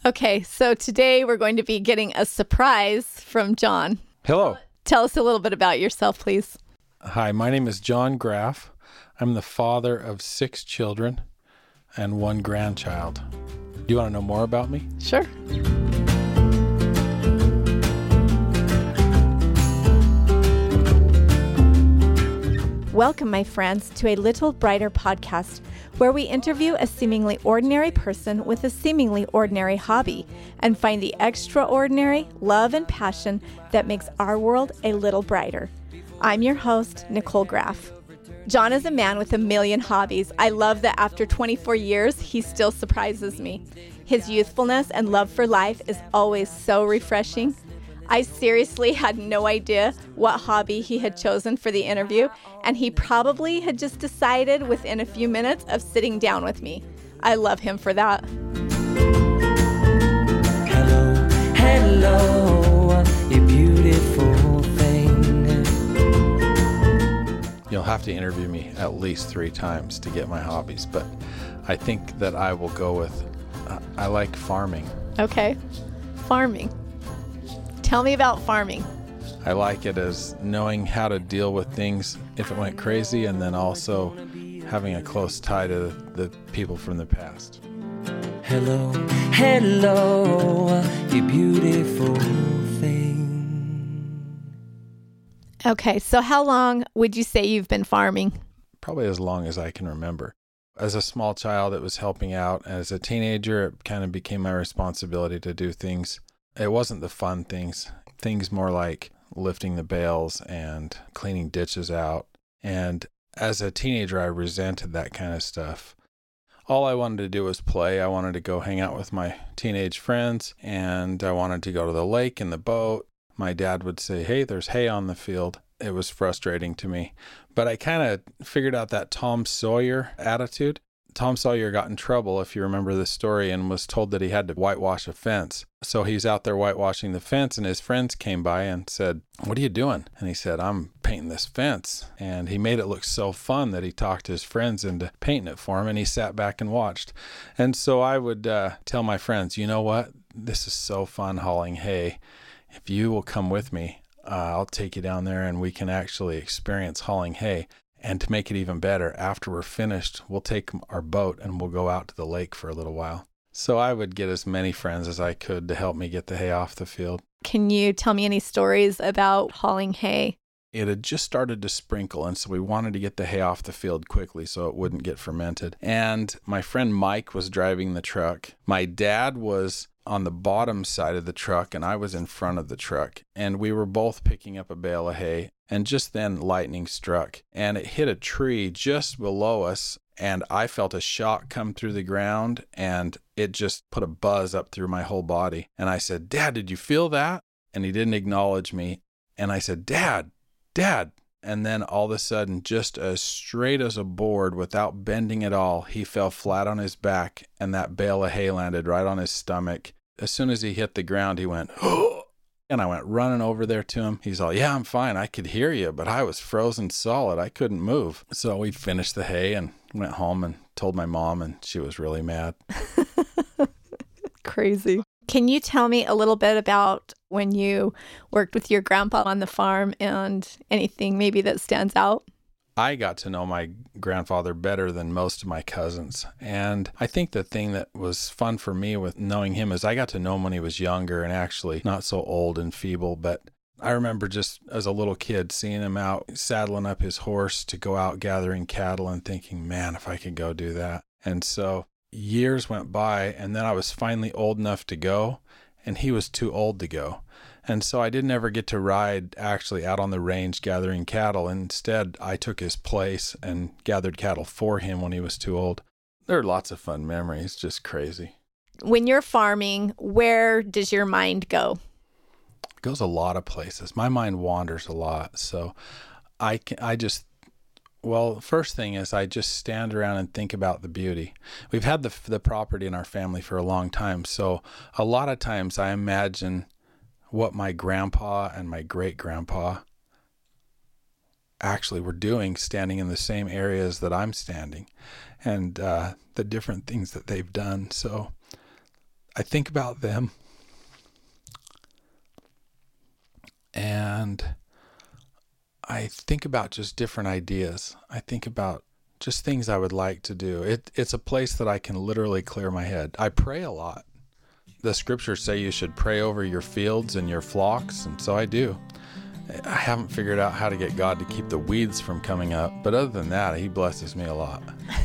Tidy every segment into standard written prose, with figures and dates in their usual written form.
Okay, so today we're going to be getting a surprise from John. Hello. Tell us a little bit about yourself, please. Hi, my name is John Graff. I'm the father of 6 children and 1 grandchild. Do you want to know more about me? Sure. Welcome, my friends, to a Little Brighter podcast, where we interview a seemingly ordinary person with a seemingly ordinary hobby and find the extraordinary love and passion that makes our world a little brighter. I'm your host, Nicole Graff. John is a man with a million hobbies. I love that after 24 years, he still surprises me. His youthfulness and love for life is always so refreshing. I seriously had no idea what hobby he had chosen for the interview, and he probably had just decided within a few minutes of sitting down with me. I love him for that. Hello, you beautiful thing. You'll have to interview me at least 3 times to get my hobbies, but I think that I will go with, I like farming. Okay, farming. Tell me about farming. I like it as knowing how to deal with things if it went crazy, and then also having a close tie to the people from the past. Hello, you beautiful thing. Okay, so how long would you say you've been farming? Probably as long as I can remember. As a small child, it was helping out. As a teenager, it kind of became my responsibility to do things. It wasn't the fun things more like lifting the bales and cleaning ditches out. And as a teenager, I resented that kind of stuff. All I wanted to do was play. I wanted to go hang out with my teenage friends, and I wanted to go to the lake in the boat. My dad would say, "Hey, there's hay on the field." It was frustrating to me. But I kind of figured out that Tom Sawyer attitude. Tom Sawyer got in trouble, if you remember the story, and was told that he had to whitewash a fence. So he's out there whitewashing the fence, and his friends came by and said, "What are you doing?" And he said, "I'm painting this fence." And he made it look so fun that he talked his friends into painting it for him, and he sat back and watched. And so I would tell my friends, "You know what? This is so fun hauling hay. If you will come with me, I'll take you down there and we can actually experience hauling hay. And to make it even better, after we're finished, we'll take our boat and we'll go out to the lake for a little while." So I would get as many friends as I could to help me get the hay off the field. Can you tell me any stories about hauling hay? It had just started to sprinkle, and so we wanted to get the hay off the field quickly so it wouldn't get fermented. And my friend Mike was driving the truck. My dad was on the bottom side of the truck, and I was in front of the truck. And we were both picking up a bale of hay. And just then lightning struck, and it hit a tree just below us, and I felt a shock come through the ground, and it just put a buzz up through my whole body. And I said, "Dad, did you feel that?" And he didn't acknowledge me. And I said, Dad. And then all of a sudden, just as straight as a board without bending at all, he fell flat on his back, and that bale of hay landed right on his stomach. As soon as he hit the ground, he went, "Oh!" And I went running over there to him. He's all, "Yeah, I'm fine. I could hear you, but I was frozen solid. I couldn't move." So we finished the hay and went home and told my mom, and she was really mad. Crazy. Can you tell me a little bit about when you worked with your grandpa on the farm and anything maybe that stands out? I got to know my grandfather better than most of my cousins. And I think the thing that was fun for me with knowing him is I got to know him when he was younger and actually not so old and feeble. But I remember just as a little kid seeing him out saddling up his horse to go out gathering cattle and thinking, man, if I could go do that. And so years went by, and then I was finally old enough to go, and he was too old to go. And so I didn't ever get to ride actually out on the range gathering cattle. Instead, I took his place and gathered cattle for him when he was too old. There are lots of fun memories, just crazy. When you're farming, where does your mind go? It goes a lot of places. My mind wanders a lot. So first thing is I just stand around and think about the beauty. We've had the property in our family for a long time. So a lot of times I imagine what my grandpa and my great-grandpa actually were doing, standing in the same areas that I'm standing, and the different things that they've done. So I think about them, and I think about just different ideas. I think about just things I would like to do. It's a place that I can literally clear my head. I pray a lot. The scriptures say you should pray over your fields and your flocks, and so I do. I haven't figured out how to get God to keep the weeds from coming up, but other than that, he blesses me a lot.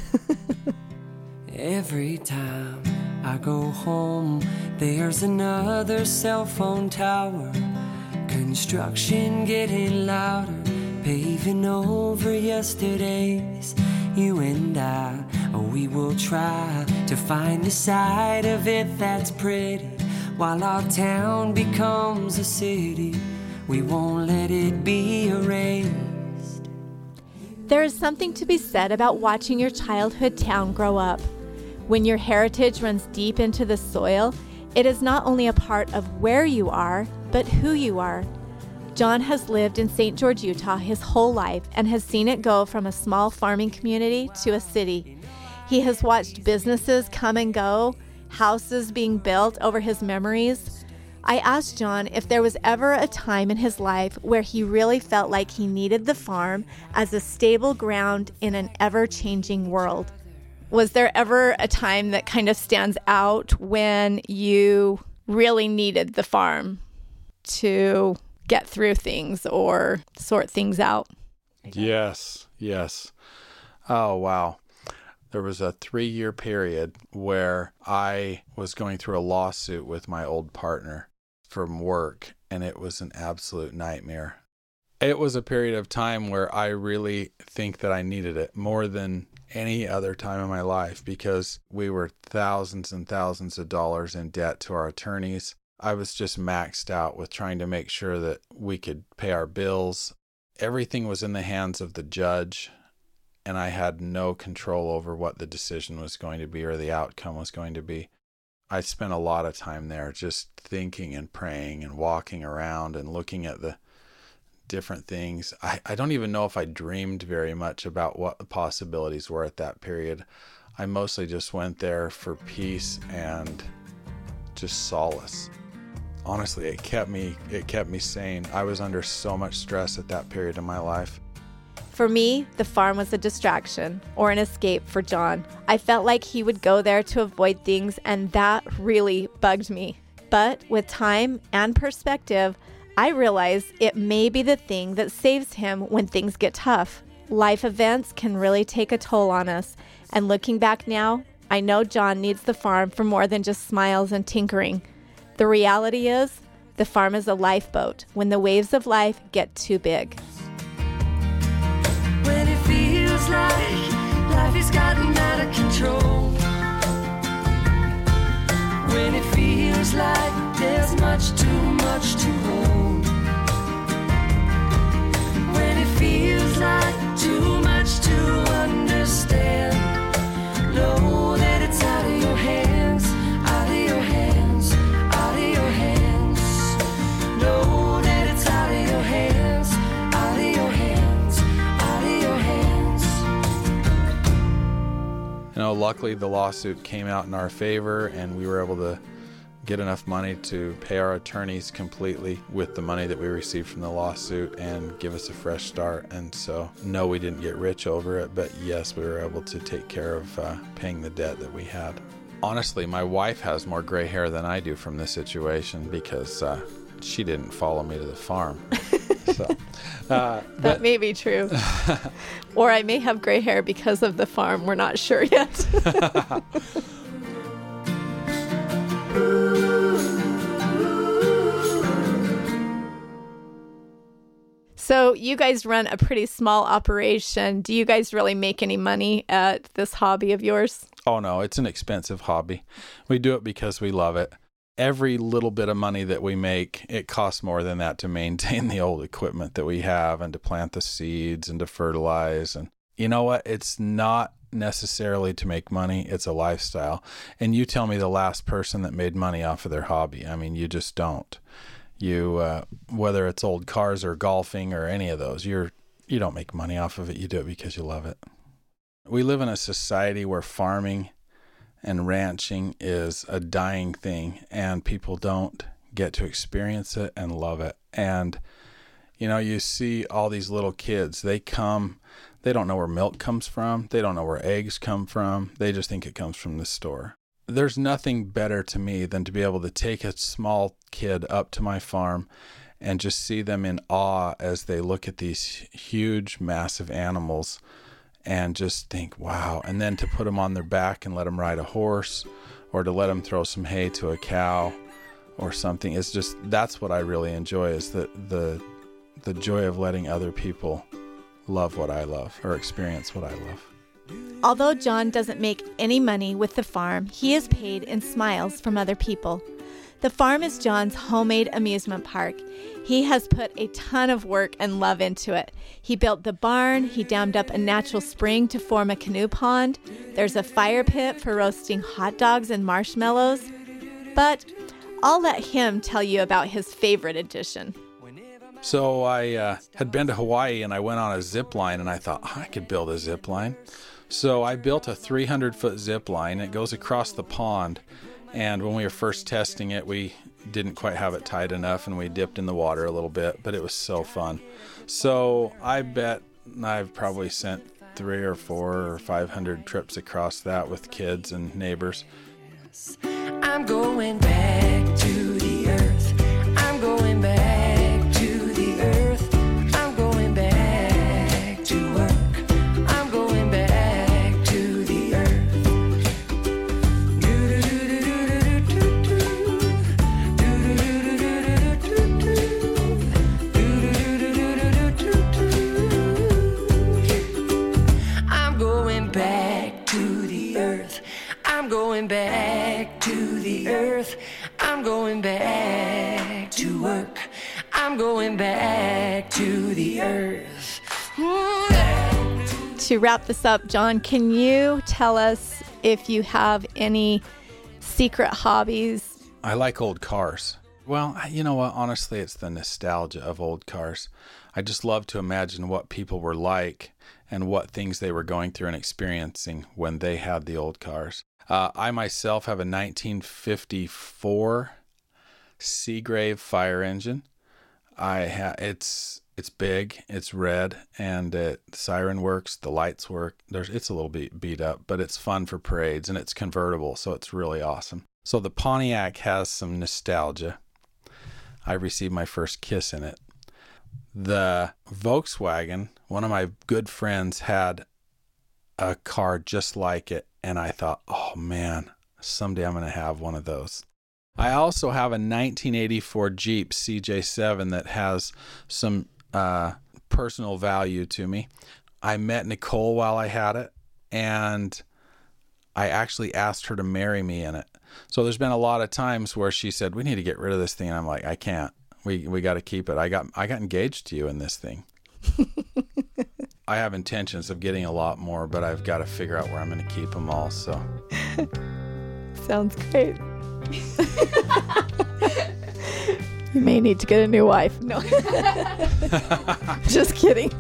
Every time I go home, there's another cell phone tower. Construction getting louder, paving over yesterday's. You and I, we will try to find the side of it that's pretty. While our town becomes a city, we won't let it be erased. There is something to be said about watching your childhood town grow up. When your heritage runs deep into the soil, it is not only a part of where you are, but who you are. John has lived in St. George, Utah his whole life and has seen it go from a small farming community to a city. He has watched businesses come and go, houses being built over his memories. I asked John if there was ever a time in his life where he really felt like he needed the farm as a stable ground in an ever-changing world. Was there ever a time that kind of stands out when you really needed the farm to get through things or sort things out? Yes. Oh, wow. There was a 3-year period where I was going through a lawsuit with my old partner from work, and it was an absolute nightmare. It was a period of time where I really think that I needed it more than any other time in my life, because we were thousands and thousands of dollars in debt to our attorneys. I was just maxed out with trying to make sure that we could pay our bills. Everything was in the hands of the judge, and I had no control over what the decision was going to be or the outcome was going to be. I spent a lot of time there just thinking and praying and walking around and looking at the different things. I don't even know if I dreamed very much about what the possibilities were at that period. I mostly just went there for peace and just solace. Honestly, it kept me sane. I was under so much stress at that period of my life. For me, the farm was a distraction or an escape for John. I felt like he would go there to avoid things, and that really bugged me. But with time and perspective, I realize it may be the thing that saves him when things get tough. Life events can really take a toll on us, and looking back now, I know John needs the farm for more than just smiles and tinkering. The reality is, the farm is a lifeboat when the waves of life get too big. When it feels like life has gotten out of control. When it feels like there's much to hold. When it feels like too much to understand. Know that it's out of your hands, out of your hands, out of your hands. Know that it's out of your hands, out of your hands, out of your hands. You know, luckily the lawsuit came out in our favor, and we were able to get enough money to pay our attorneys completely with the money that we received from the lawsuit and give us a fresh start. And so, no, we didn't get rich over it, but yes, we were able to take care of paying the debt that we had. Honestly, my wife has more gray hair than I do from this situation because she didn't follow me to the farm. So, that may be true. Or I may have gray hair because of the farm. We're not sure yet. So you guys run a pretty small operation. Do you guys really make any money at this hobby of yours? Oh, no, it's an expensive hobby. We do it because we love it. Every little bit of money that we make, it costs more than that to maintain the old equipment that we have and to plant the seeds and to fertilize. And you know what? It's not necessarily to make money. It's a lifestyle. And you tell me the last person that made money off of their hobby. I mean, you just don't. You, whether it's old cars or golfing or any of those, you don't make money off of it. You do it because you love it. We live in a society where farming and ranching is a dying thing, and people don't get to experience it and love it. And, you know, you see all these little kids, they don't know where milk comes from. They don't know where eggs come from. They just think it comes from the store. There's nothing better to me than to be able to take a small kid up to my farm and just see them in awe as they look at these huge, massive animals and just think, wow. And then to put them on their back and let them ride a horse, or to let them throw some hay to a cow or something. It's just, that's what I really enjoy, is the joy of letting other people love what I love or experience what I love. Although John doesn't make any money with the farm, he is paid in smiles from other people. The farm is John's homemade amusement park. He has put a ton of work and love into it. He built the barn, he dammed up a natural spring to form a canoe pond. There's a fire pit for roasting hot dogs and marshmallows. But I'll let him tell you about his favorite addition. So I had been to Hawaii, and I went on a zip line, and I thought, I could build a zip line. So I built a 300-foot zip line. It goes across the pond. And when we were first testing it, we didn't quite have it tight enough, and we dipped in the water a little bit, but it was so fun. So I bet I've probably sent 300 or 400 or 500 trips across that with kids and neighbors. I'm going back to the earth. I'm going back to the earth. I'm going back to work. I'm going back to the earth. I'm going back to the earth. I'm going back to the earth. I'm going back to work. I'm going back to the earth. To wrap this up, John, can you tell us if you have any secret hobbies? I like old cars. Well, you know what? Honestly, it's the nostalgia of old cars. I just love to imagine what people were like and what things they were going through and experiencing when they had the old cars. I myself have a 1954 Seagrave fire engine. It's big, it's red, and the siren works, the lights work. It's a little bit beat up, but it's fun for parades, and it's convertible, so it's really awesome. So the Pontiac has some nostalgia. I received my first kiss in it. The Volkswagen, one of my good friends had a car just like it, and I thought, oh man, someday I'm going to have one of those. I also have a 1984 Jeep CJ7 that has some personal value to me. I met Nicole while I had it, and I actually asked her to marry me in it. So there's been a lot of times where she said, we need to get rid of this thing, and I'm like, I can't. We got to keep it. I got engaged to you in this thing. I have intentions of getting a lot more, but I've got to figure out where I'm going to keep them all. So, Sounds great. You may need to get a new wife. No, just kidding.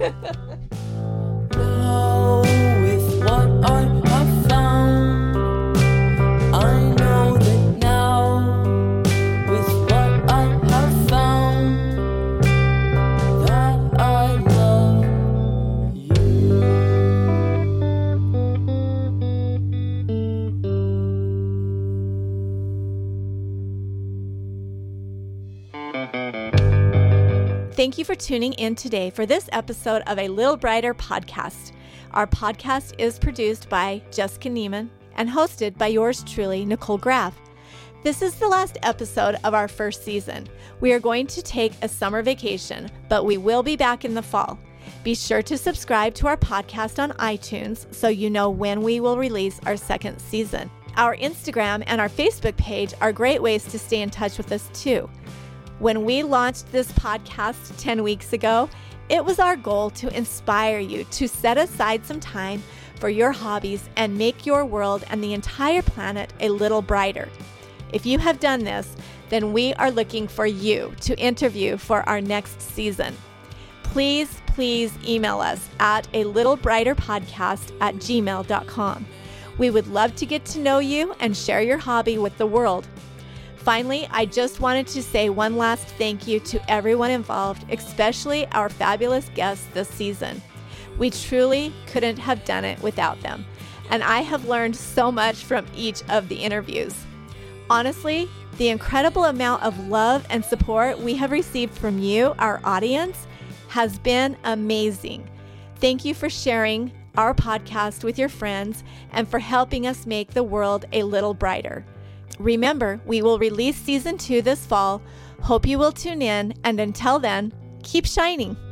Now with what I have found, I know that now with what I have found, that I love you. Thank you for tuning in today for this episode of A Little Brighter podcast. Our podcast is produced by Jessica Neiman and hosted by yours truly, Nicole Graff. This is the last episode of our first season. We are going to take a summer vacation, but we will be back in the fall. Be sure to subscribe to our podcast on iTunes so you know when we will release our second season. Our Instagram and our Facebook page are great ways to stay in touch with us too. When we launched this podcast 10 weeks ago, it was our goal to inspire you to set aside some time for your hobbies and make your world and the entire planet a little brighter. If you have done this, then we are looking for you to interview for our next season. Please email us at alittle.brighterpodcast@gmail.com. We would love to get to know you and share your hobby with the world. Finally, I just wanted to say one last thank you to everyone involved, especially our fabulous guests this season. We truly couldn't have done it without them, and I have learned so much from each of the interviews. Honestly, the incredible amount of love and support we have received from you, our audience, has been amazing. Thank you for sharing our podcast with your friends and for helping us make the world a little brighter. Remember, we will release season 2 this fall. Hope you will tune in, and until then, keep shining.